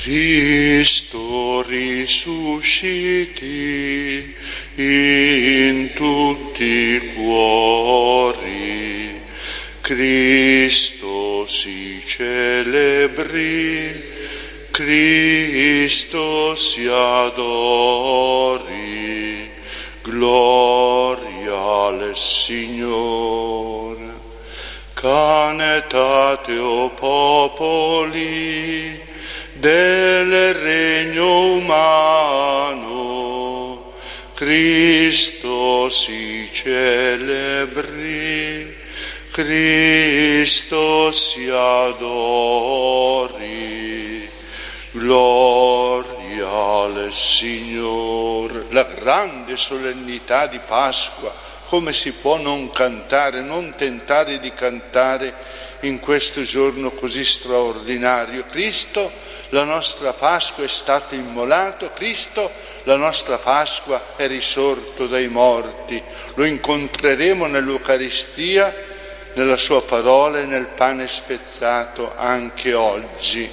Cristo risusciti in tutti i cuori, Cristo si celebri, Cristo si adori, gloria al Signore. Canetate, o popoli, del regno umano, Cristo si celebri, Cristo si adori, gloria al Signore. La grande solennità di Pasqua, come si può non cantare, non tentare di cantare in questo giorno così straordinario? Cristo, la nostra Pasqua, è stato immolato, Cristo, la nostra Pasqua, è risorto dai morti. Lo incontreremo nell'Eucaristia, nella sua parola e nel pane spezzato anche oggi.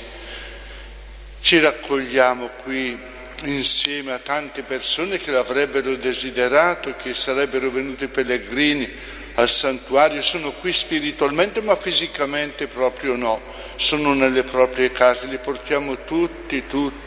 Ci raccogliamo qui insieme a tante persone che l'avrebbero desiderato, che sarebbero venuti pellegrini al santuario, sono qui spiritualmente ma fisicamente proprio no, sono nelle proprie case. Li portiamo tutti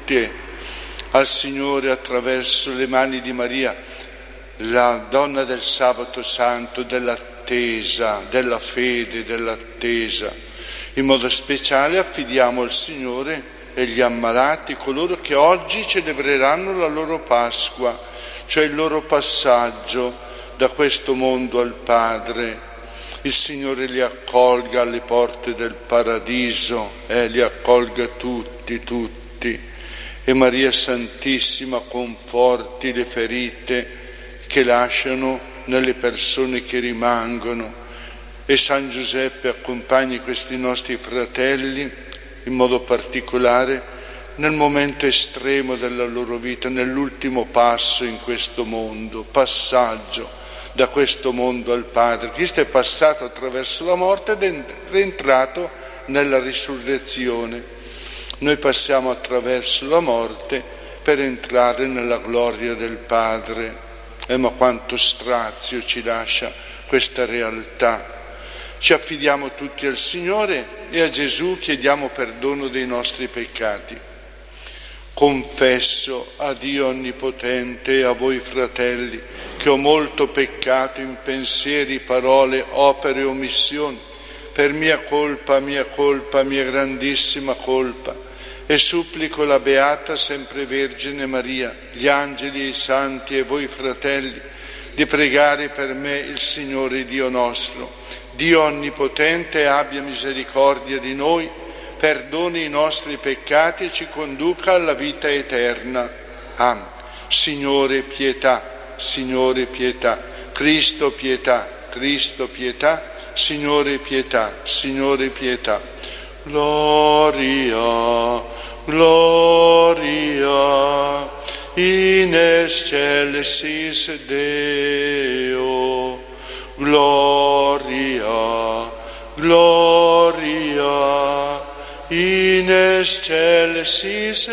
al Signore attraverso le mani di Maria, la donna del sabato santo, dell'attesa, della fede, dell'attesa. In modo speciale affidiamo al Signore e gli ammalati, coloro che oggi celebreranno la loro Pasqua, cioè il loro passaggio da questo mondo al Padre. Il Signore li accolga alle porte del paradiso, li accolga tutti. E Maria Santissima conforti le ferite che lasciano nelle persone che rimangono. E San Giuseppe accompagni questi nostri fratelli, in modo particolare nel momento estremo della loro vita, nell'ultimo passo in questo mondo, passaggio da questo mondo al Padre. Cristo è passato attraverso la morte ed è rientrato nella risurrezione. Noi passiamo attraverso la morte per entrare nella gloria del Padre. Ma quanto strazio ci lascia questa realtà. Ci affidiamo tutti al Signore e a Gesù chiediamo perdono dei nostri peccati. Confesso a Dio Onnipotente e a voi fratelli che ho molto peccato in pensieri, parole, opere e omissioni, per mia colpa, mia grandissima colpa, e supplico la Beata Sempre Vergine Maria, gli angeli e i santi e voi fratelli, di pregare per me il Signore Dio nostro. Dio Onnipotente abbia misericordia di noi, perdoni i nostri peccati e ci conduca alla vita eterna. Amen. Signore pietà, Signore pietà, Cristo pietà, Cristo pietà, Signore pietà, Signore pietà. Gloria, gloria, in excelsis Deo, gloria, gloria, in excelsis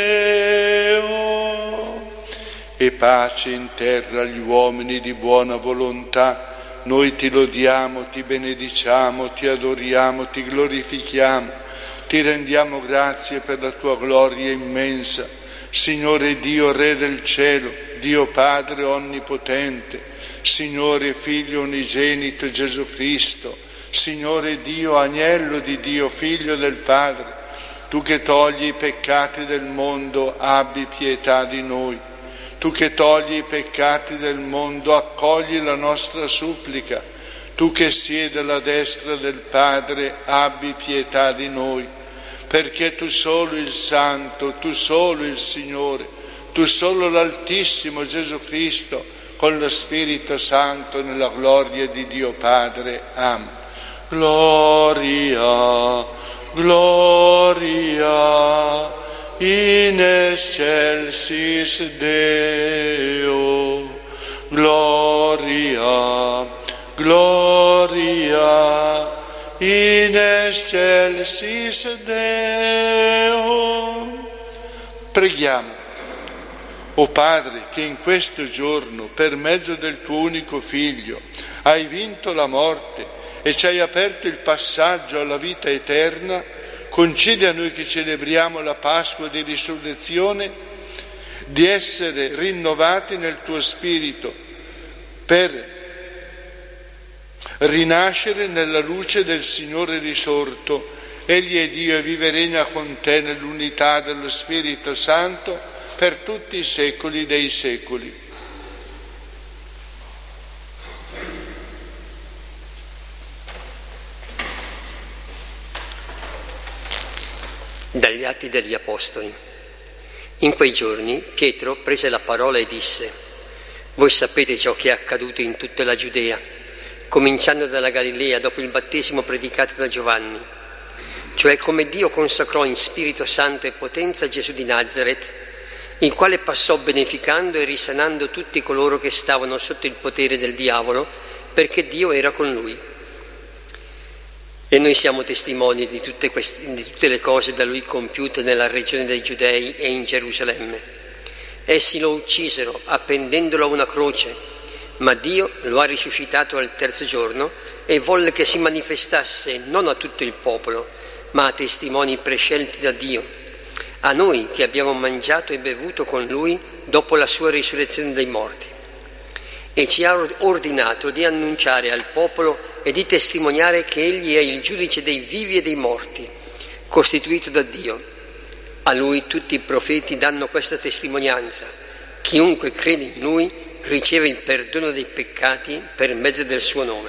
Deo. E pace in terra agli uomini di buona volontà. Noi ti lodiamo, ti benediciamo, ti adoriamo, ti glorifichiamo, ti rendiamo grazie per la tua gloria immensa. Signore Dio, Re del cielo, Dio Padre onnipotente, Signore Figlio unigenito Gesù Cristo, Signore Dio, Agnello di Dio, Figlio del Padre, tu che togli i peccati del mondo, abbi pietà di noi. Tu che togli i peccati del mondo, accogli la nostra supplica. Tu che siedi alla destra del Padre, abbi pietà di noi. Perché tu solo il Santo, tu solo il Signore, tu solo l'Altissimo Gesù Cristo, con lo Spirito Santo, nella gloria di Dio Padre. Amen. Gloria, gloria, in excelsis Deo, gloria, gloria, in excelsis Deo. Preghiamo. O Padre, che in questo giorno, per mezzo del tuo unico Figlio, hai vinto la morte e ci hai aperto il passaggio alla vita eterna, concedi a noi che celebriamo la Pasqua di risurrezione di essere rinnovati nel tuo Spirito per rinascere nella luce del Signore risorto. Egli è Dio e vive e regna con te nell'unità dello Spirito Santo per tutti i secoli dei secoli. Dagli Atti degli Apostoli. In quei giorni Pietro prese la parola e disse: voi sapete ciò che è accaduto in tutta la Giudea, cominciando dalla Galilea dopo il battesimo predicato da Giovanni, cioè come Dio consacrò in Spirito Santo e potenza Gesù di Nazaret, il quale passò beneficando e risanando tutti coloro che stavano sotto il potere del diavolo, perché Dio era con lui. E noi siamo testimoni di tutte le cose da lui compiute nella regione dei Giudei e in Gerusalemme. Essi lo uccisero appendendolo a una croce, ma Dio lo ha risuscitato al terzo giorno e volle che si manifestasse non a tutto il popolo, ma a testimoni prescelti da Dio, a noi che abbiamo mangiato e bevuto con lui dopo la sua risurrezione dai morti. E ci ha ordinato di annunciare al popolo e di testimoniare che egli è il giudice dei vivi e dei morti, costituito da Dio. A lui tutti i profeti danno questa testimonianza: chiunque crede in lui riceve il perdono dei peccati per mezzo del suo nome.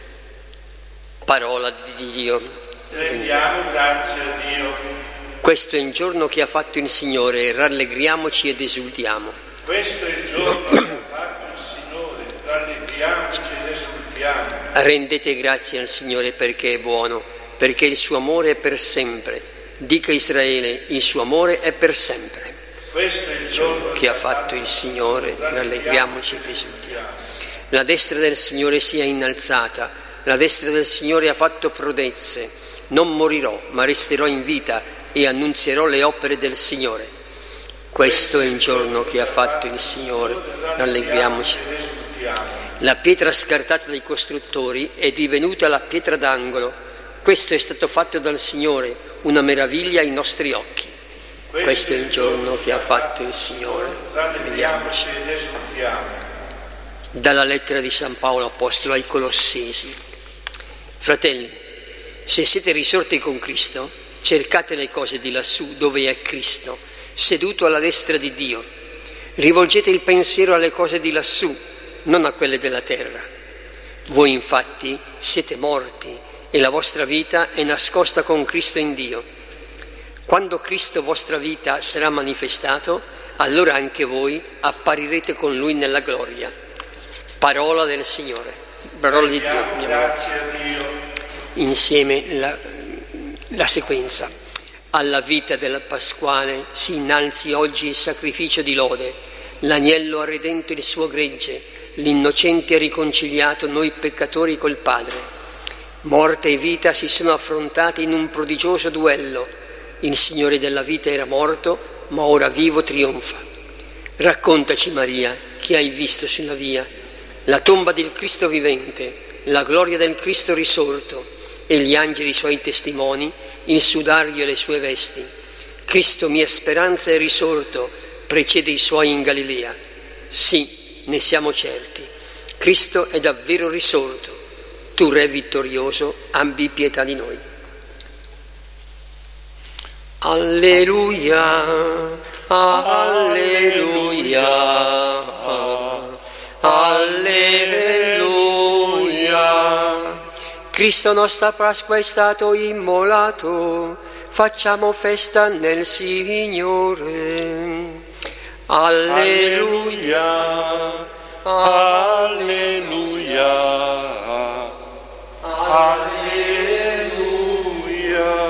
Parola di Dio. Rendiamo grazie a Dio. Questo è il giorno che ha fatto il Signore e rallegriamoci ed esultiamo. Questo è il giorno che ha fatto il Signore, rallegriamoci ed esultiamo. Rendete grazie al Signore perché è buono, perché il suo amore è per sempre. Dica Israele, il suo amore è per sempre. Questo è il giorno che ha fatto il Signore, rallegriamoci ed esultiamo. La destra del Signore sia innalzata, la destra del Signore ha fatto prodezze. Non morirò, ma resterò in vita e annunzierò le opere del Signore. Questo è il giorno che ha fatto il Signore, rallegriamoci. La pietra scartata dai costruttori è divenuta la pietra d'angolo. Questo è stato fatto dal Signore, una meraviglia ai nostri occhi. Questo è il giorno che ha fatto il Signore, rallegriamoci ed esultiamo. Dalla lettera di San Paolo Apostolo ai Colossesi. Fratelli, se siete risorti con Cristo, cercate le cose di lassù dove è Cristo, seduto alla destra di Dio. Rivolgete il pensiero alle cose di lassù, non a quelle della terra. Voi infatti siete morti e la vostra vita è nascosta con Cristo in Dio. Quando Cristo vostra vita sarà manifestato, allora anche voi apparirete con Lui nella gloria. Parola del Signore. Parola di Dio. Grazie a Dio. Insieme la sequenza. Alla vita della Pasquale si innalzi oggi il sacrificio di lode. L'agnello ha redento il suo gregge, l'innocente ha riconciliato noi peccatori col Padre. Morte e vita si sono affrontati in un prodigioso duello. Il Signore della vita era morto, ma ora vivo trionfa. Raccontaci, Maria, che hai visto sulla via, la tomba del Cristo vivente, la gloria del Cristo risorto e gli angeli suoi testimoni, il sudario e le sue vesti. Cristo, mia speranza, è risorto, precede i suoi in Galilea. Sì, ne siamo certi, Cristo è davvero risorto. Tu, Re vittorioso, abbi pietà di noi. Alleluia, alleluia, alleluia. Cristo nostra Pasqua è stato immolato, facciamo festa nel Signore. Alleluia, Alleluia, alleluia.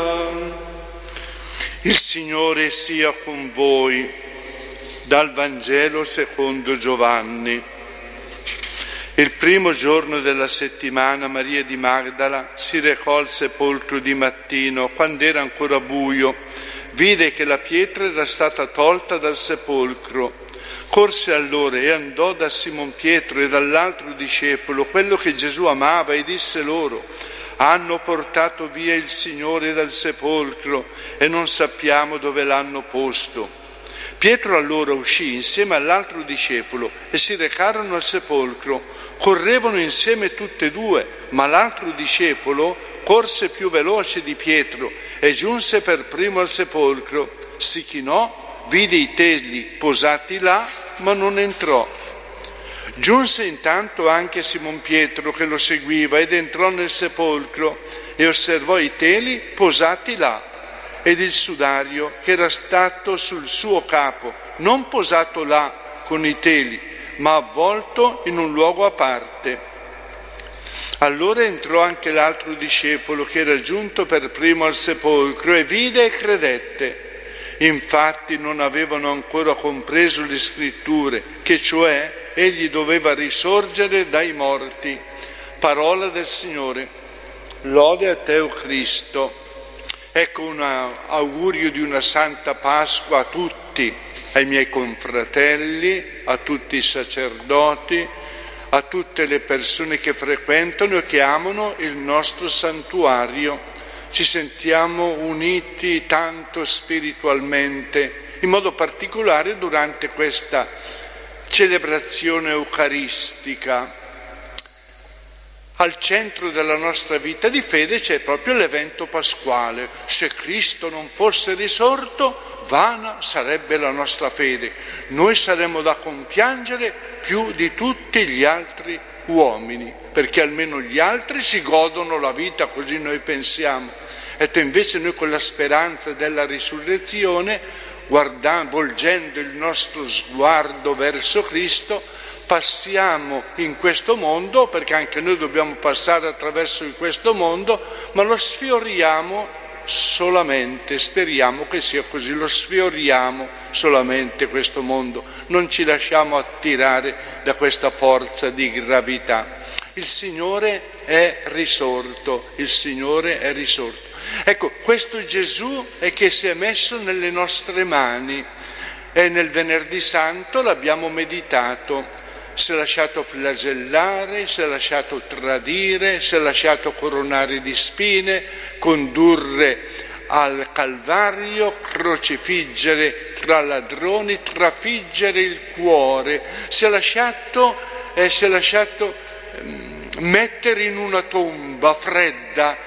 Il Signore sia con voi. Dal Vangelo secondo Giovanni. Il primo giorno della settimana Maria di Magdala si recò al sepolcro di mattino, quando era ancora buio. vide che la pietra era stata tolta dal sepolcro. Corse allora e andò da Simon Pietro e dall'altro discepolo, quello che Gesù amava, e disse loro: hanno portato via il Signore dal sepolcro e non sappiamo dove l'hanno posto. Pietro allora uscì insieme all'altro discepolo e si recarono al sepolcro. Correvano insieme tutte e due, ma l'altro discepolo corse più veloce di Pietro e giunse per primo al sepolcro. Si chinò, vide i teli posati là, ma non entrò. Giunse intanto anche Simon Pietro che lo seguiva ed entrò nel sepolcro e osservò i teli posati là ed il sudario che era stato sul suo capo, non posato là con i teli, ma avvolto in un luogo a parte. Allora entrò anche l'altro discepolo che era giunto per primo al sepolcro e vide e credette. Infatti non avevano ancora compreso le scritture, che cioè egli doveva risorgere dai morti. Parola del Signore. Lode a te, o Cristo. Ecco un augurio di una Santa Pasqua a tutti, ai miei confratelli, a tutti i sacerdoti, a tutte le persone che frequentano e che amano il nostro santuario. Ci sentiamo uniti tanto spiritualmente, in modo particolare durante questa celebrazione eucaristica. Al centro della nostra vita di fede c'è proprio l'evento pasquale. Se Cristo non fosse risorto, vana sarebbe la nostra fede. Noi saremmo da compiangere più di tutti gli altri uomini, perché almeno gli altri si godono la vita, così noi pensiamo. E invece noi con la speranza della risurrezione, volgendo il nostro sguardo verso Cristo, passiamo in questo mondo, perché anche noi dobbiamo passare attraverso questo mondo, ma lo sfioriamo solamente, speriamo che sia così, lo sfioriamo solamente questo mondo, non ci lasciamo attirare da questa forza di gravità. Il Signore è risorto, il Signore è risorto. Ecco, questo Gesù è che si è messo nelle nostre mani e nel Venerdì Santo l'abbiamo meditato. Si è lasciato flagellare, si è lasciato tradire, si è lasciato coronare di spine, condurre al Calvario, crocifiggere tra ladroni, trafiggere il cuore, si è lasciato mettere in una tomba fredda,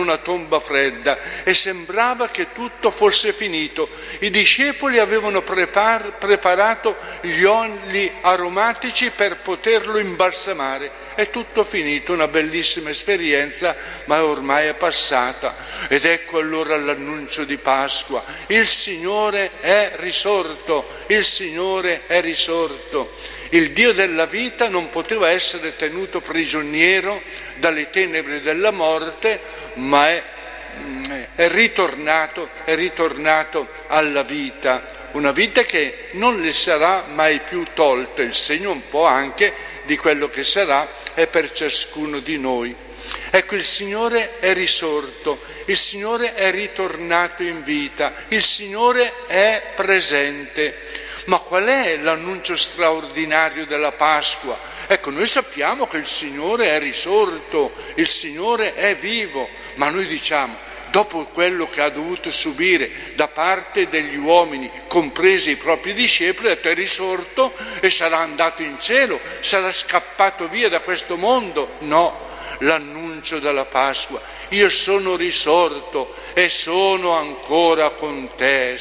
e sembrava che tutto fosse finito. I discepoli avevano preparato gli oli aromatici per poterlo imbalsamare. È tutto finito, una bellissima esperienza, ma ormai è passata. Ed ecco allora l'annuncio di Pasqua. Il Signore è risorto, il Signore è risorto. Il Dio della vita non poteva essere tenuto prigioniero dalle tenebre della morte, ma è ritornato alla vita, una vita che non le sarà mai più tolta. Il segno un po' anche di quello che sarà è per ciascuno di noi. Ecco, il Signore è risorto, il Signore è ritornato in vita, il Signore è presente. Ma qual è l'annuncio straordinario della Pasqua? Ecco, noi sappiamo che il Signore è risorto, il Signore è vivo, ma noi diciamo, dopo quello che ha dovuto subire da parte degli uomini, compresi i propri discepoli, è risorto e sarà andato in cielo, sarà scappato via da questo mondo? No, l'annuncio della Pasqua: io sono risorto e sono ancora con te.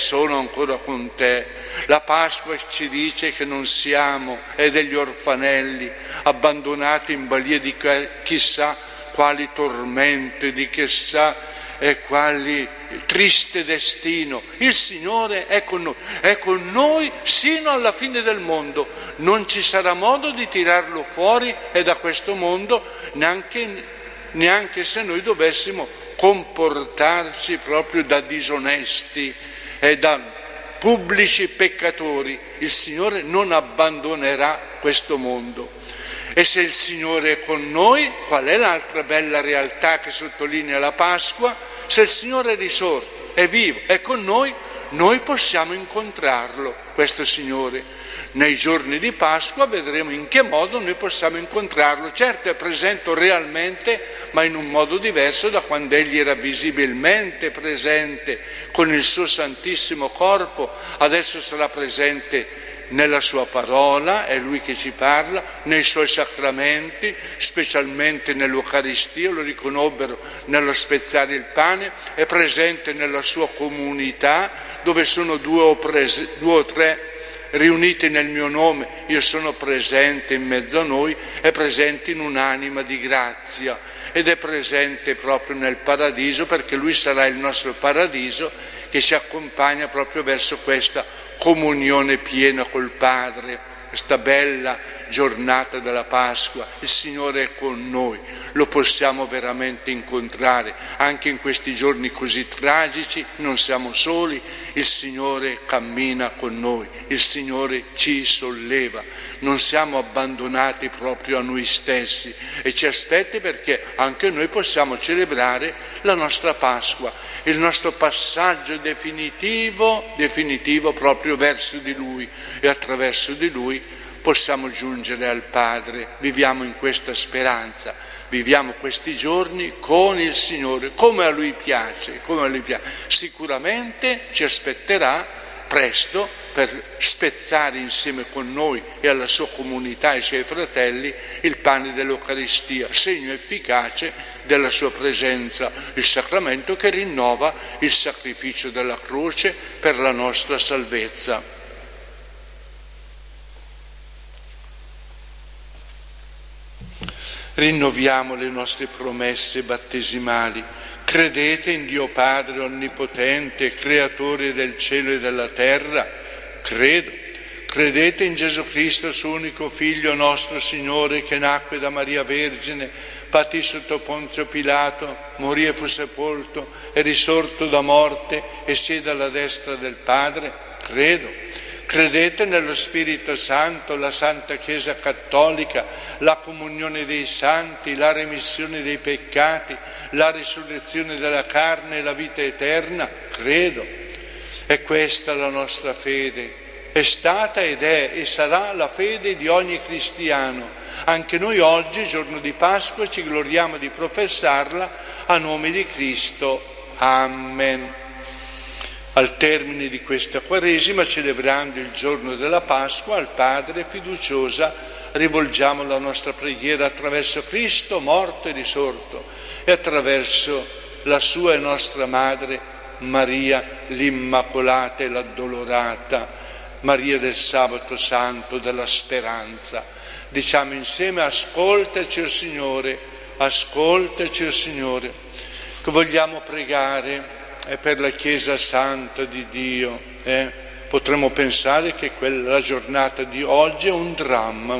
La Pasqua ci dice che non siamo degli orfanelli abbandonati in balia di chissà quali tormenti, di chissà quali triste destino. Il Signore è con noi sino alla fine del mondo. Non ci sarà modo di tirarlo fuori da questo mondo, neanche se noi dovessimo comportarci proprio da disonesti e da pubblici peccatori. Il Signore non abbandonerà questo mondo. E se il Signore è con noi, qual è l'altra bella realtà che sottolinea la Pasqua? Se il Signore è risorto, è vivo, è con noi, noi possiamo incontrarlo, questo Signore. Nei giorni di Pasqua vedremo in che modo noi possiamo incontrarlo. Certo è presente realmente, ma in un modo diverso da quando Egli era visibilmente presente con il suo Santissimo Corpo. Adesso sarà presente nella sua parola, è Lui che ci parla, nei suoi sacramenti, specialmente nell'Eucaristia, lo riconobbero nello spezzare il pane, è presente nella sua comunità, dove sono due o tre riuniti nel mio nome, io sono presente in mezzo a noi, è presente in un'anima di grazia ed è presente proprio nel paradiso, perché Lui sarà il nostro paradiso che ci accompagna proprio verso questa comunione piena col Padre, questa bella giornata della Pasqua. Il Signore è con noi, lo possiamo veramente incontrare anche in questi giorni così tragici. Non siamo soli, il Signore cammina con noi, il Signore ci solleva, non siamo abbandonati proprio a noi stessi e ci aspetta, perché anche noi possiamo celebrare la nostra Pasqua, il nostro passaggio definitivo proprio verso di Lui, e attraverso di Lui possiamo giungere al Padre. Viviamo in questa speranza, viviamo questi giorni con il Signore, come a Lui piace, Sicuramente ci aspetterà presto per spezzare insieme con noi e alla sua comunità e ai suoi fratelli il pane dell'Eucaristia, segno efficace della sua presenza, il sacramento che rinnova il sacrificio della croce per la nostra salvezza. Rinnoviamo le nostre promesse battesimali. Credete in Dio Padre Onnipotente, Creatore del cielo e della terra? Credo. Credete in Gesù Cristo, suo unico Figlio, nostro Signore, che nacque da Maria Vergine, patì sotto Ponzio Pilato, morì e fu sepolto, è risorto da morte e siede alla destra del Padre? Credo. Credete nello Spirito Santo, la Santa Chiesa Cattolica, la comunione dei santi, la remissione dei peccati, la risurrezione della carne e la vita eterna? Credo. È questa la nostra fede. È stata ed è e sarà la fede di ogni cristiano. Anche noi oggi, giorno di Pasqua, ci gloriamo di professarla a nome di Cristo. Amen. Al termine di questa Quaresima, celebrando il giorno della Pasqua, al Padre fiduciosa rivolgiamo la nostra preghiera attraverso Cristo morto e risorto e attraverso la sua e nostra Madre Maria l'Immacolata e l'Addolorata, Maria del Sabato Santo, della speranza. Diciamo insieme: ascoltaci, o Signore, ascoltaci, o Signore. Che vogliamo pregare è per la Chiesa Santa di Dio. Potremmo pensare che la giornata di oggi è un dramma.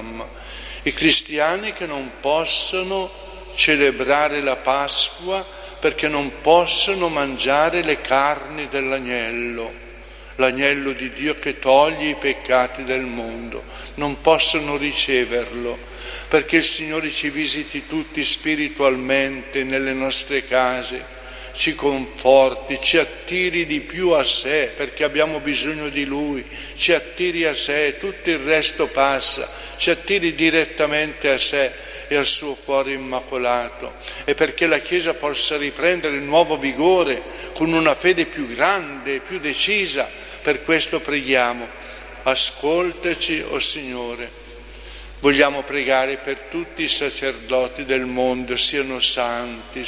I cristiani che non possono celebrare la Pasqua perché non possono mangiare le carni dell'agnello, l'agnello di Dio che toglie i peccati del mondo, non possono riceverlo, perché il Signore ci visiti tutti spiritualmente nelle nostre case, ci conforti, ci attiri di più a sé, perché abbiamo bisogno di Lui, ci attiri a sé, tutto il resto passa, ci attiri direttamente a sé e al suo cuore immacolato, e perché la Chiesa possa riprendere nuovo vigore con una fede più grande, più decisa. Per questo preghiamo: ascoltaci, o Signore. Vogliamo pregare per tutti i sacerdoti del mondo, siano santi.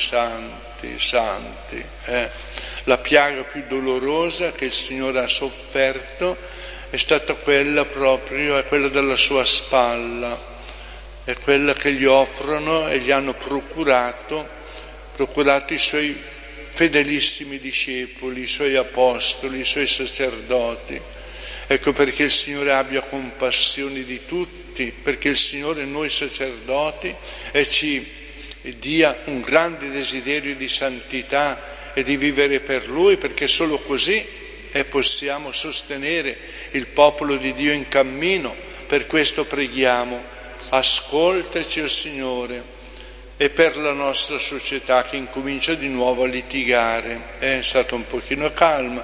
La piaga più dolorosa che il Signore ha sofferto è stata quella della sua spalla, è quella che gli offrono e gli hanno procurato i suoi fedelissimi discepoli, i suoi apostoli, i suoi sacerdoti. Ecco perché il Signore abbia compassione di tutti, perché il Signore noi sacerdoti ci dia un grande desiderio di santità e di vivere per Lui, perché solo così possiamo sostenere il popolo di Dio in cammino. Per questo preghiamo: ascoltaci, o Signore. E per la nostra società che incomincia di nuovo a litigare, è stata un pochino calma,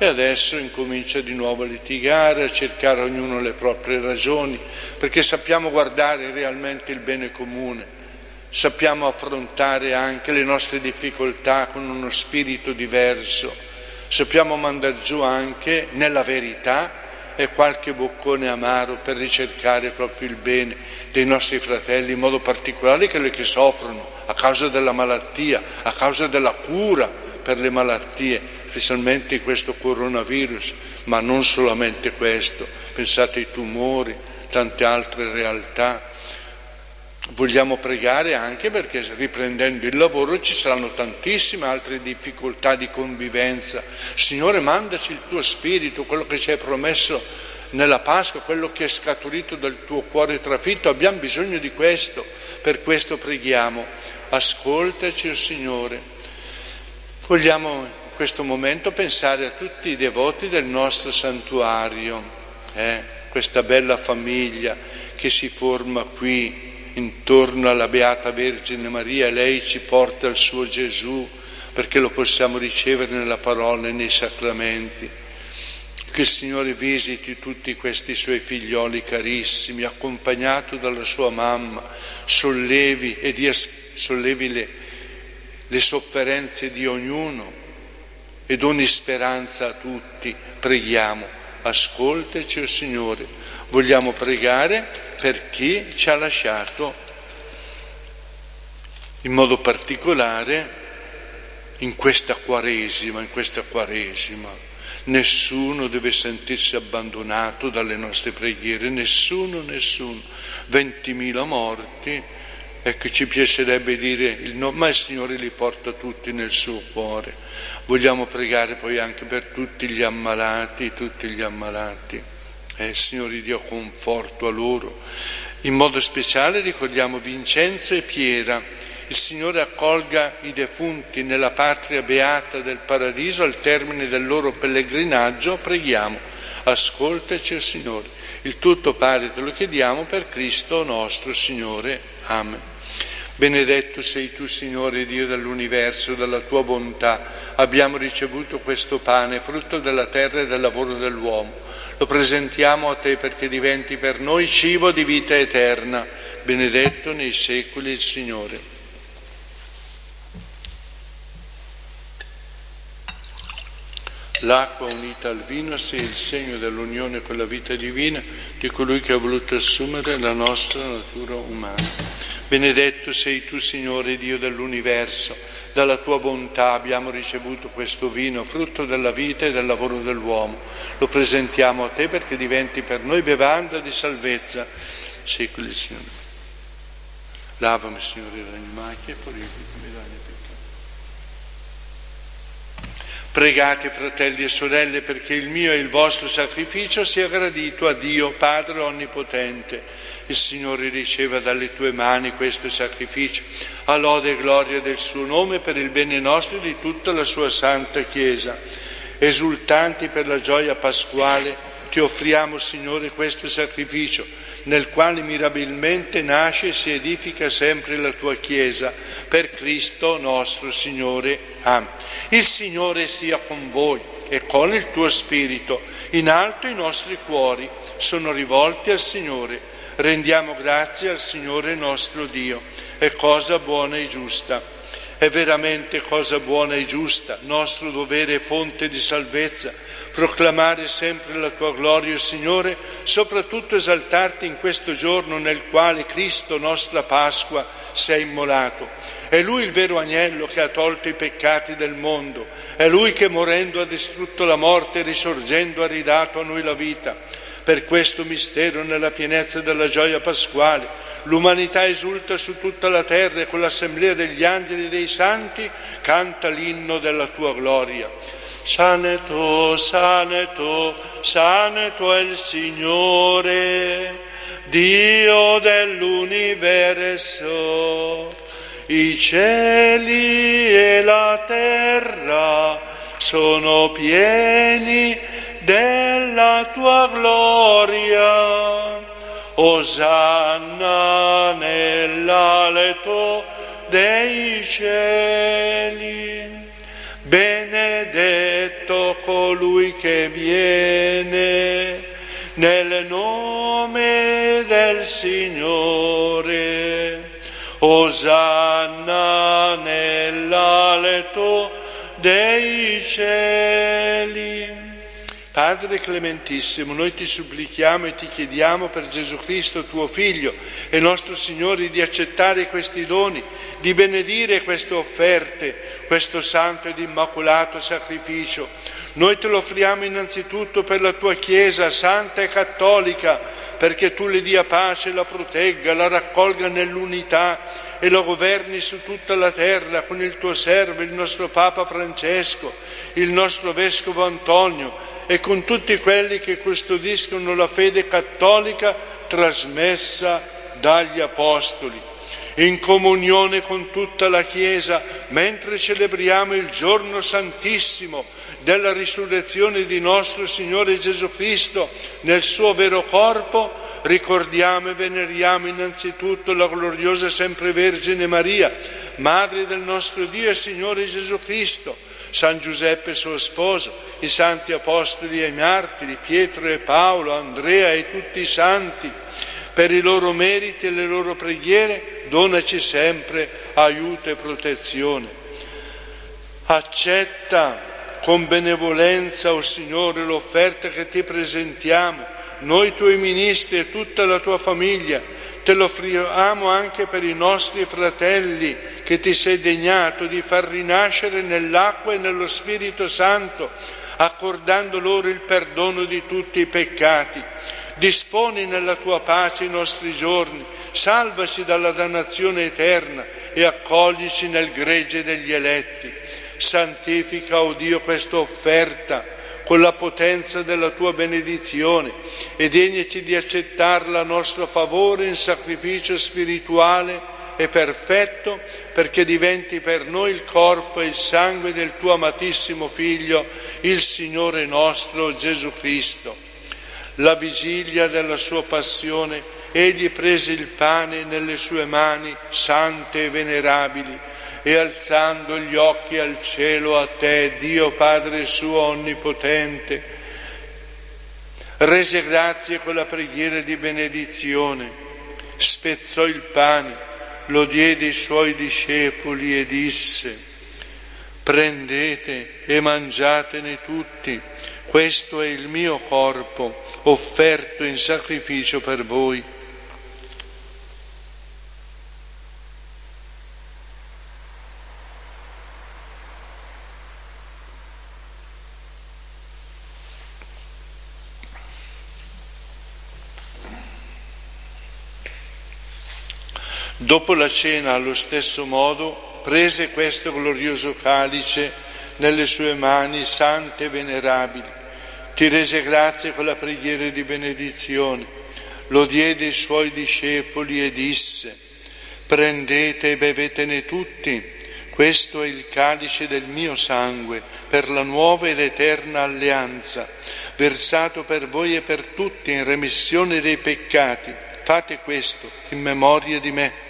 e adesso incomincia di nuovo a litigare, a cercare ognuno le proprie ragioni, perché sappiamo guardare realmente il bene comune, sappiamo affrontare anche le nostre difficoltà con uno spirito diverso, sappiamo mandar giù anche nella verità e qualche boccone amaro per ricercare proprio il bene dei nostri fratelli, in modo particolare quelli che soffrono a causa della malattia, a causa della cura per le malattie, specialmente questo coronavirus, ma non solamente questo, pensate ai tumori, tante altre realtà. Vogliamo pregare anche perché riprendendo il lavoro ci saranno tantissime altre difficoltà di convivenza. Signore, mandaci il tuo spirito, quello che ci hai promesso nella Pasqua, quello che è scaturito dal tuo cuore trafitto, abbiamo bisogno di questo, per questo preghiamo. Ascoltaci, o Signore. Vogliamo in questo momento pensare a tutti i devoti del nostro santuario, questa bella famiglia che si forma qui intorno alla Beata Vergine Maria. Lei ci porta il suo Gesù perché lo possiamo ricevere nella parola e nei sacramenti. Che il Signore visiti tutti questi suoi figlioli carissimi, accompagnato dalla sua mamma, sollevi le sofferenze di ognuno e doni speranza a tutti. Preghiamo. Ascoltaci, o Signore. Vogliamo pregare per chi ci ha lasciato, in modo particolare in questa Quaresima. Nessuno deve sentirsi abbandonato dalle nostre preghiere, nessuno. 20.000 morti, ecco, ci piacerebbe dire il no, ma il Signore li porta tutti nel suo cuore. Vogliamo pregare poi anche per tutti gli ammalati. Signore Dio, conforto a loro. In modo speciale ricordiamo Vincenzo e Piera. Il Signore accolga i defunti nella patria beata del paradiso al termine del loro pellegrinaggio. Preghiamo. Ascoltaci, Signore. Il tutto Padre te lo chiediamo per Cristo nostro Signore. Amen. Benedetto sei tu, Signore Dio dell'universo, dalla tua bontà abbiamo ricevuto questo pane, frutto della terra e del lavoro dell'uomo. Lo presentiamo a te perché diventi per noi cibo di vita eterna. Benedetto nei secoli il Signore. L'acqua unita al vino sia il segno dell'unione con la vita divina di colui che ha voluto assumere la nostra natura umana. Benedetto sei tu, Signore Dio dell'universo, dalla tua bontà abbiamo ricevuto questo vino, frutto della vita e del lavoro dell'uomo. Lo presentiamo a te perché diventi per noi bevanda di salvezza. Secoli il Signore. Lavami, Signore, da ogni macchia e purificami da ogni peccato. Pregate, fratelli e sorelle, perché il mio e il vostro sacrificio sia gradito a Dio, Padre Onnipotente. Il Signore riceva dalle tue mani questo sacrificio, a lode e gloria del suo nome, per il bene nostro e di tutta la sua santa Chiesa. Esultanti per la gioia pasquale, ti offriamo, Signore, questo sacrificio, nel quale mirabilmente nasce e si edifica sempre la tua Chiesa, per Cristo nostro Signore. Amen. Il Signore sia con voi e con il tuo spirito. In alto i nostri cuori sono rivolti al Signore. Rendiamo grazie al Signore nostro Dio. È cosa buona e giusta. È veramente cosa buona e giusta, nostro dovere e fonte di salvezza, proclamare sempre la tua gloria, Signore, soprattutto esaltarti in questo giorno nel quale Cristo, nostra Pasqua, si è immolato. È Lui il vero agnello che ha tolto i peccati del mondo. È Lui che morendo ha distrutto la morte e risorgendo ha ridato a noi la vita. Per questo mistero, nella pienezza della gioia pasquale, l'umanità esulta su tutta la terra e con l'assemblea degli angeli e dei santi canta l'inno della tua gloria. Saneto, saneto, saneto è il Signore, Dio dell'universo. I cieli e la terra sono pieni della tua gloria. Osanna nell'alto dei cieli. Benedetto colui che viene, nel nome del Signore. Osanna nell'alto dei cieli. Padre clementissimo, noi ti supplichiamo e ti chiediamo per Gesù Cristo, tuo Figlio e nostro Signore, di accettare questi doni, di benedire queste offerte, questo santo ed immacolato sacrificio. Noi te lo offriamo innanzitutto per la tua Chiesa santa e cattolica, perché tu le dia pace, la protegga, la raccolga nell'unità e lo governi su tutta la terra con il tuo servo, il nostro Papa Francesco, il nostro Vescovo Antonio e con tutti quelli che custodiscono la fede cattolica trasmessa dagli Apostoli. In comunione con tutta la Chiesa, mentre celebriamo il giorno santissimo della risurrezione di nostro Signore Gesù Cristo nel suo vero corpo, ricordiamo e veneriamo innanzitutto la gloriosa sempre Vergine Maria, Madre del nostro Dio e Signore Gesù Cristo, San Giuseppe suo sposo, i santi apostoli e i martiri, Pietro e Paolo, Andrea e tutti i santi. Per i loro meriti e le loro preghiere donaci sempre aiuto e protezione. Accetta con benevolenza, o Signore, l'offerta che ti presentiamo, noi tuoi ministri e tutta la tua famiglia. Te lo offriamo anche per i nostri fratelli che ti sei degnato di far rinascere nell'acqua e nello Spirito Santo, accordando loro il perdono di tutti i peccati. Disponi nella tua pace i nostri giorni, salvaci dalla dannazione eterna e accoglici nel gregge degli eletti. Santifica, o Dio, questa offerta con la potenza della tua benedizione e degnaci di accettarla a nostro favore in sacrificio spirituale e perfetto, perché diventi per noi il corpo e il sangue del tuo amatissimo Figlio, il Signore nostro Gesù Cristo. La vigilia della sua passione, egli prese il pane nelle sue mani sante e venerabili e alzando gli occhi al cielo a te, Dio Padre suo onnipotente, rese grazie con la preghiera di benedizione, spezzò il pane, lo diede ai suoi discepoli e disse: prendete e mangiatene tutti, questo è il mio corpo offerto in sacrificio per voi. Dopo la cena, allo stesso modo, prese questo glorioso calice nelle sue mani sante e venerabili, ti rese grazie con la preghiera di benedizione, lo diede ai suoi discepoli e disse: prendete e bevetene tutti, questo è il calice del mio sangue per la nuova ed eterna alleanza, versato per voi e per tutti in remissione dei peccati. Fate questo in memoria di me.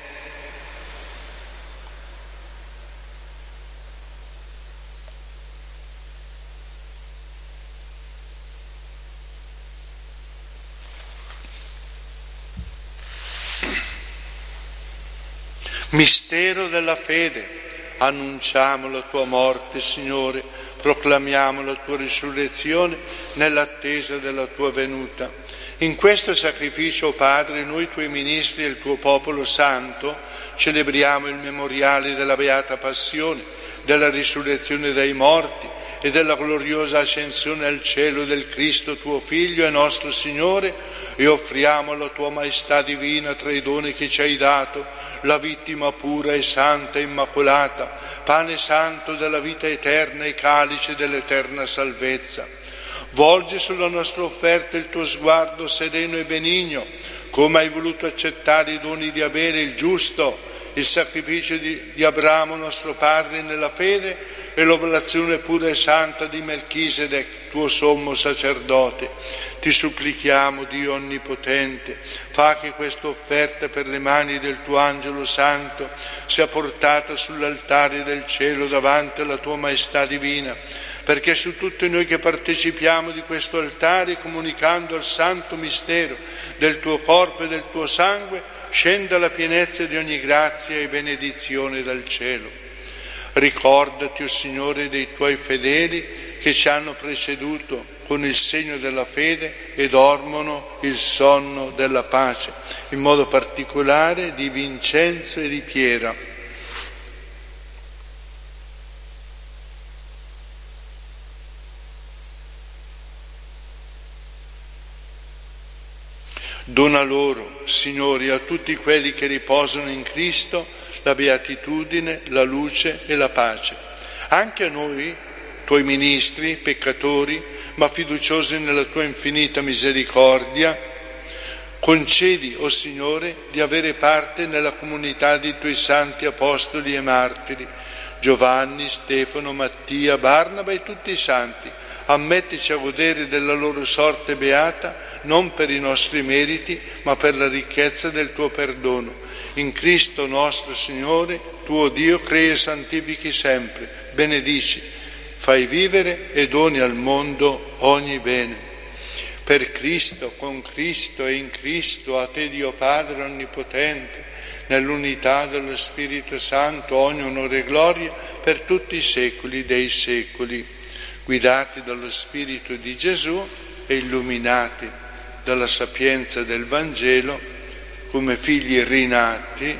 Mistero della fede, annunciamo la tua morte, Signore, proclamiamo la tua risurrezione nell'attesa della tua venuta. In questo sacrificio, o Padre, noi tuoi ministri e il tuo popolo santo celebriamo il memoriale della beata passione, della risurrezione dai morti e della gloriosa ascensione al cielo del Cristo tuo Figlio e nostro Signore, e offriamo alla tua maestà divina tra i doni che ci hai dato la vittima pura e santa e immacolata, pane santo della vita eterna e calice dell'eterna salvezza. Volgi sulla nostra offerta il tuo sguardo sereno e benigno, come hai voluto accettare i doni di Abele il giusto, il sacrificio di Abramo nostro padre nella fede e l'oblazione pura e santa di Melchisedec, tuo sommo sacerdote. Ti supplichiamo, Dio onnipotente, fa che questa offerta per le mani del tuo angelo santo sia portata sull'altare del cielo davanti alla tua maestà divina, perché su tutti noi che partecipiamo di questo altare, comunicando il santo mistero del tuo corpo e del tuo sangue, scenda la pienezza di ogni grazia e benedizione dal cielo. Ricordati, o Signore, dei tuoi fedeli che ci hanno preceduto con il segno della fede e dormono il sonno della pace, in modo particolare di Vincenzo e di Piera. Dona loro, Signore, a tutti quelli che riposano in Cristo, la beatitudine, la luce e la pace. Anche a noi, tuoi ministri, peccatori, ma fiduciosi nella tua infinita misericordia, concedi, o Signore, di avere parte nella comunità dei tuoi santi apostoli e martiri, Giovanni, Stefano, Mattia, Barnaba e tutti i santi. Ammettici a godere della loro sorte beata, non per i nostri meriti, ma per la ricchezza del tuo perdono. In Cristo nostro Signore, tuo Dio, crei e santifichi sempre, benedici, fai vivere e doni al mondo ogni bene. Per Cristo, con Cristo e in Cristo, a te Dio Padre Onnipotente, nell'unità dello Spirito Santo, ogni onore e gloria per tutti i secoli dei secoli. Guidati dallo Spirito di Gesù e illuminati dalla sapienza del Vangelo, come figli rinati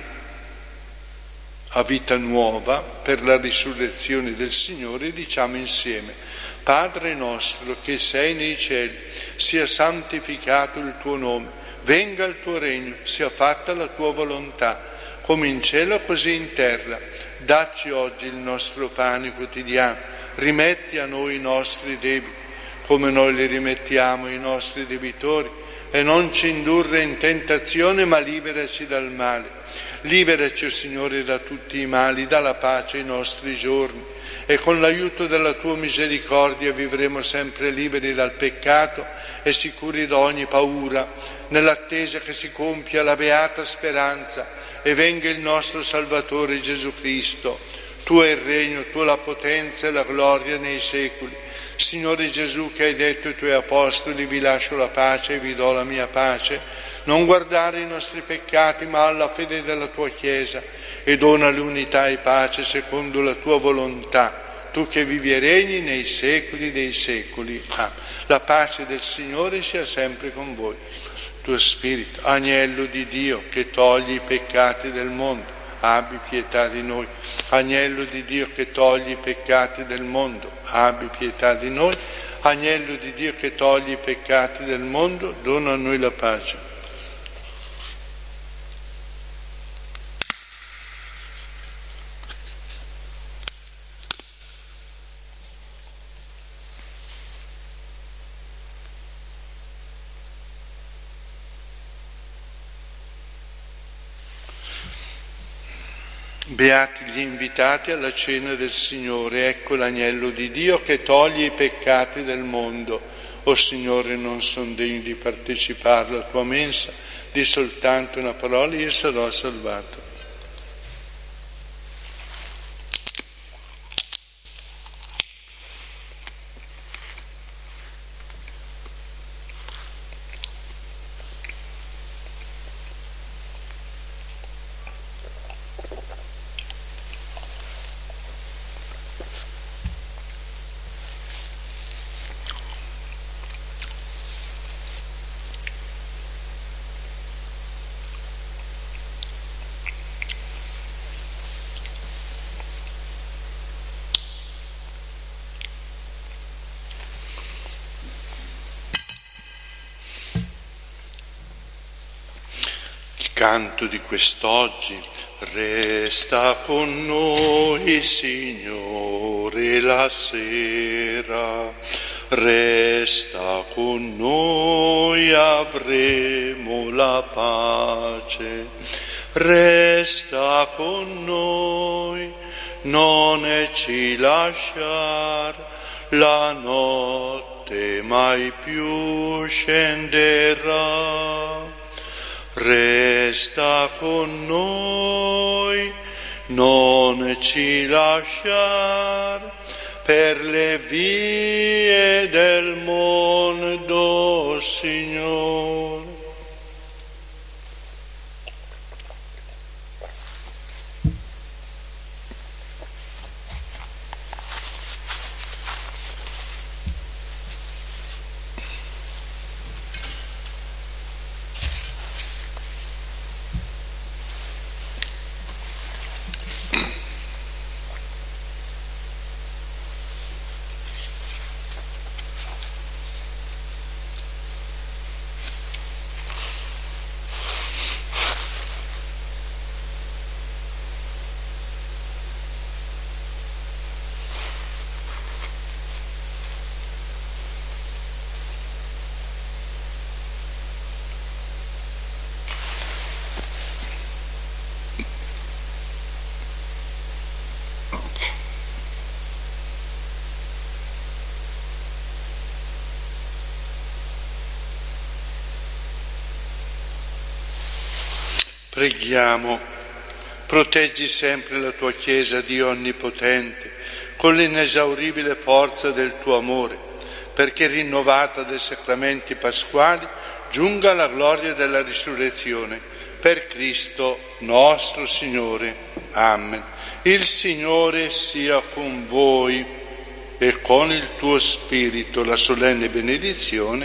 a vita nuova per la risurrezione del Signore, diciamo insieme: Padre nostro che sei nei cieli, sia santificato il tuo nome, venga il tuo regno, sia fatta la tua volontà, come in cielo così in terra. Dacci oggi il nostro pane quotidiano, rimetti a noi i nostri debiti, come noi li rimettiamo ai nostri debitori, e non ci indurre in tentazione, ma liberaci dal male. Liberaci, Signore, da tutti i mali, dà la pace ai nostri giorni, e con l'aiuto della tua misericordia vivremo sempre liberi dal peccato e sicuri da ogni paura, nell'attesa che si compia la beata speranza e venga il nostro Salvatore Gesù Cristo. Tuo è il regno, tua la potenza e la gloria nei secoli. Signore Gesù, che hai detto ai tuoi apostoli: vi lascio la pace e vi do la mia pace, non guardare i nostri peccati ma alla fede della tua Chiesa, e dona l'unità e pace secondo la tua volontà, tu che vivi e regni nei secoli dei secoli. Amen. La pace del Signore sia sempre con voi. Tuo Spirito, Agnello di Dio, che togli i peccati del mondo, abbi pietà di noi. Agnello di Dio che togli i peccati del mondo, abbi pietà di noi. Agnello di Dio che togli i peccati del mondo, dona a noi la pace. Beati gli invitati alla cena del Signore, ecco l'agnello di Dio che toglie i peccati del mondo. O Signore, non sono degno di partecipare alla tua mensa, di soltanto una parola e io sarò salvato. Canto di quest'oggi: resta con noi, Signore, la sera, resta con noi, avremo la pace, resta con noi, non ci lasciar, la notte mai più scenderà. Resta con noi, non ci lasciar, per le vie del mondo, Signore. Preghiamo, proteggi sempre la tua Chiesa, Dio Onnipotente, con l'inesauribile forza del tuo amore, perché rinnovata dai sacramenti pasquali giunga alla gloria della risurrezione. Per Cristo nostro Signore. Amen. Il Signore sia con voi e con il tuo spirito. La solenne benedizione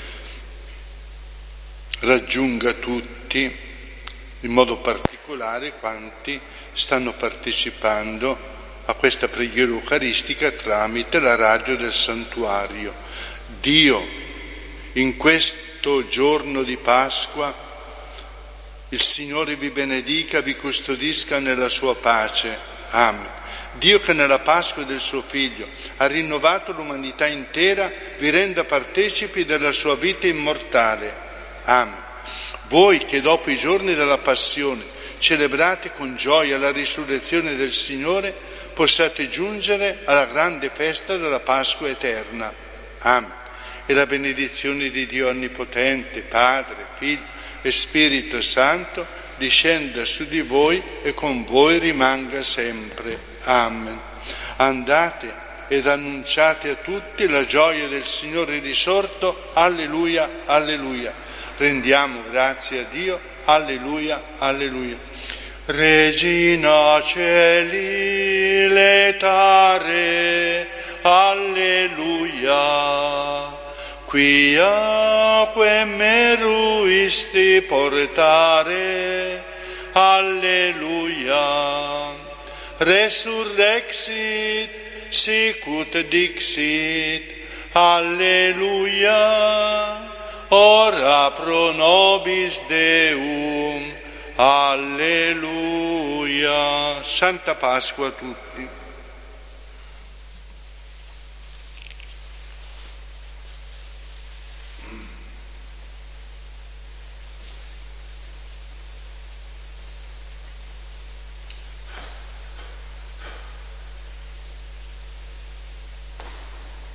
raggiunga tutti, in modo particolare quanti stanno partecipando a questa preghiera eucaristica tramite la radio del santuario. Dio, in questo giorno di Pasqua, il Signore vi benedica, vi custodisca nella sua pace. Amen. Dio, che nella Pasqua del suo Figlio ha rinnovato l'umanità intera, vi renda partecipi della sua vita immortale. Amen. Voi che dopo i giorni della Passione celebrate con gioia la risurrezione del Signore, possiate giungere alla grande festa della Pasqua eterna. Amen. E la benedizione di Dio Onnipotente, Padre, Figlio e Spirito Santo, discenda su di voi e con voi rimanga sempre. Amen. Andate ed annunciate a tutti la gioia del Signore risorto. Alleluia, alleluia. Rendiamo grazie a Dio, alleluia, alleluia. Regina Celi letare, alleluia. Quiaque meruisti portare, alleluia. Resurrexit, sicut dixit, alleluia. Ora pro nobis Deum, alleluia. Santa Pasqua a tutti.